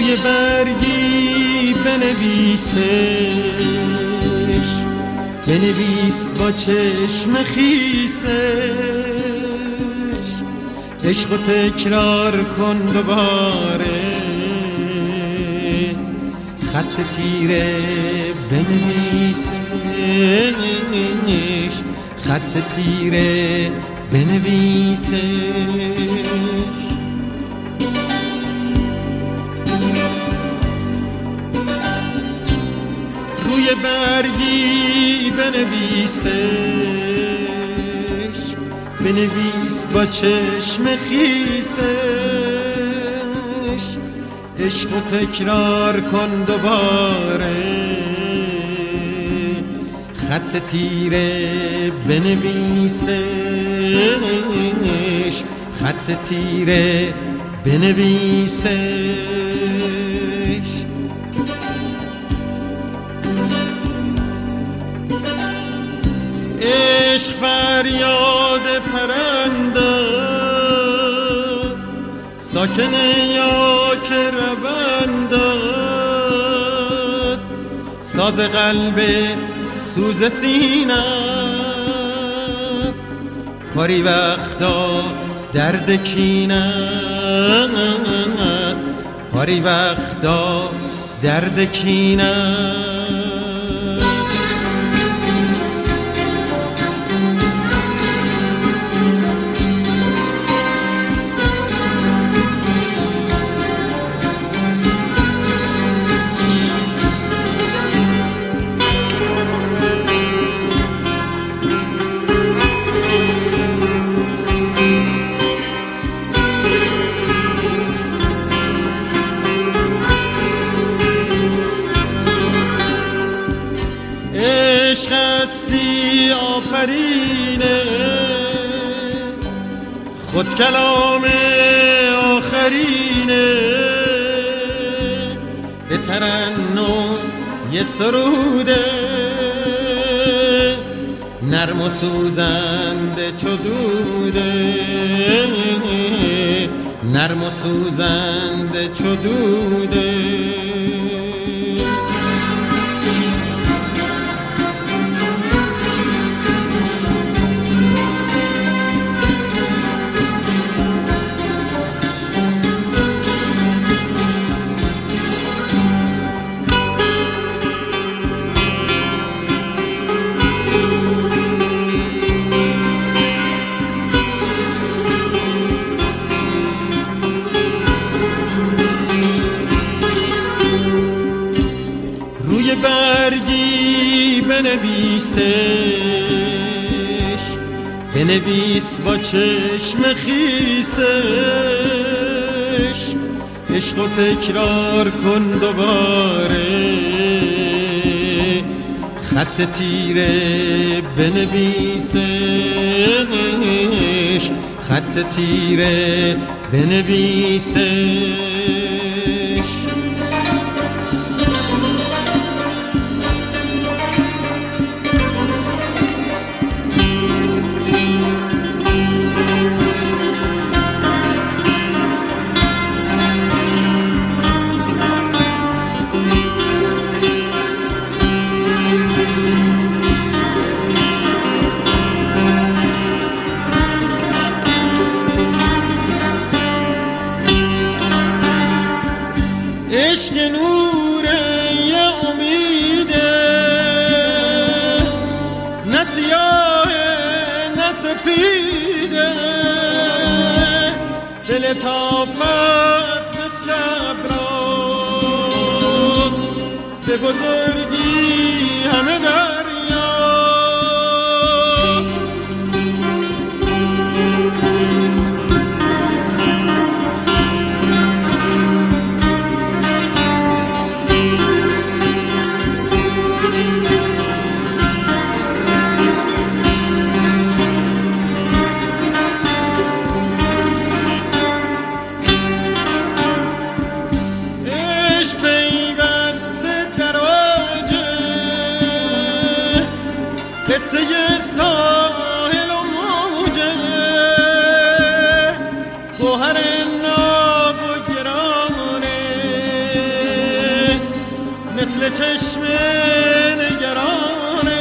روی برگی بنویس با چشم خیسش، عشق و تکرار کن دوباره، خط تیره بنویسش، خط تیره بنویسش. روی برگی بنویس با چشم خیسش، عشق و تکرار کن دوباره، خط تیره بنویسش، خط تیره بنویسش. عشق فریاد پرنده است، ساکن یا که رونده است، ساز قلب سوز سینه است، پاری وقتا درد کینه است، پاری وقتا درد کینه است. عشق هستی آفرینه، خود کلام آخرینه، به ترنم یه سروده، نرم و سوزنده چو دوده، نرم و سوزنده چو دوده. روی برگی بنویس با چشم خیسش، عشق و تکرار کن دوباره، خط تیره بنویسش، خط تیره بنویسش. عشق نوره یه امیده، نه سیاه نه سپیده، به لطافت مثل ابراز، به بزرگی همه دریا. قصه ساحل و موجه، گوهر ناب و گرانه، چشم نگرانه،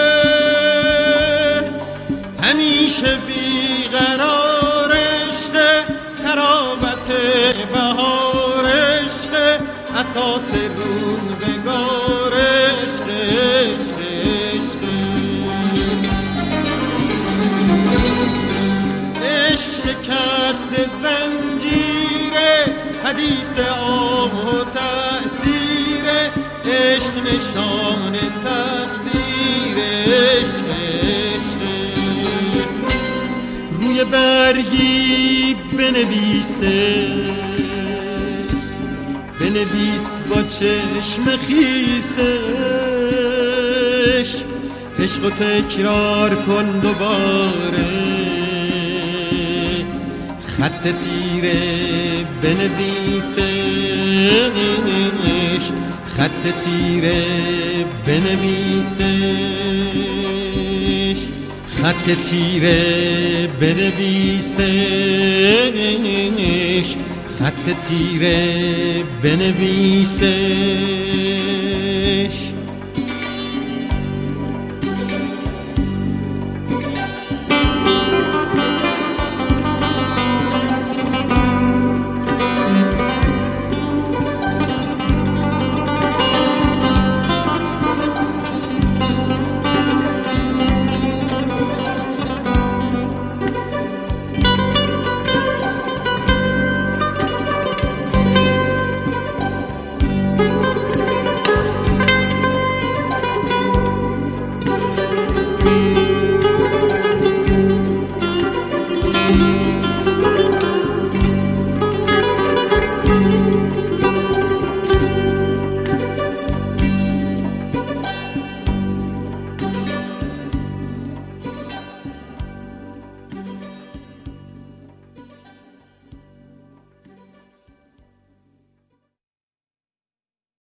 همیشه بیقرار عشق، تراوت بهار عشق، اساس روزگار عشق، عشق، عشق. عشق شکست زنجیره، حدیث آه و تأثیر عشق، نشان تقدیر عشق، عشق. روی برگی بنویس با چشم خیسش، عشق و تکرار کن دوباره، خط تیره بنویسش، خط تیره بنویسش، خط تیره بنویسش، خط تیره بنویسش.